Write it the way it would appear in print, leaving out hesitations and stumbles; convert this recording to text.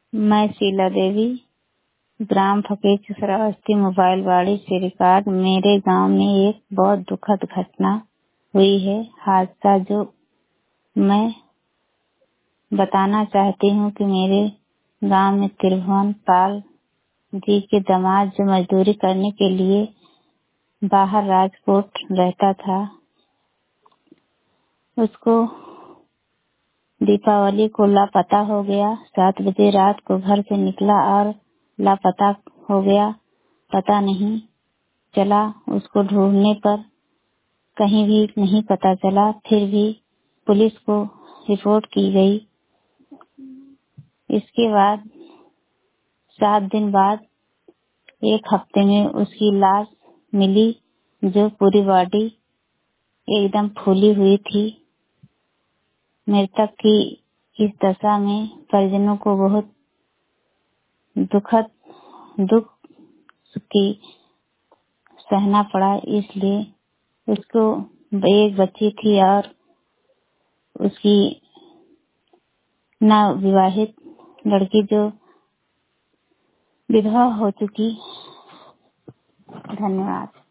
मैं शीला देवी, ग्राम फकीर श्रावस्ती मोबाइल वाड़ी से रिकॉर्ड। मेरे गांव में एक बहुत दुखद घटना हुई है, हादसा जो मैं बताना चाहती हूँ कि मेरे गांव में त्रिभुवन पाल जी के दामाद जो मजदूरी करने के लिए बाहर राजकोट रहता था, उसको दीपावली को लापता हो गया। 7 बजे रात को घर से निकला और लापता हो गया, पता नहीं चला। उसको ढूंढने पर कहीं भी नहीं पता चला। फिर भी पुलिस को रिपोर्ट की गई। इसके बाद 7 दिन बाद 1 हफ्ते में उसकी लाश मिली, जो पूरी बॉडी एकदम फूली हुई थी। मृतक की इस दशा में परिजनों को बहुत दुख की सहना पड़ा। इसलिए उसको एक बच्ची थी और उसकी नवविवाहित लड़की जो विधवा हो चुकी। धन्यवाद।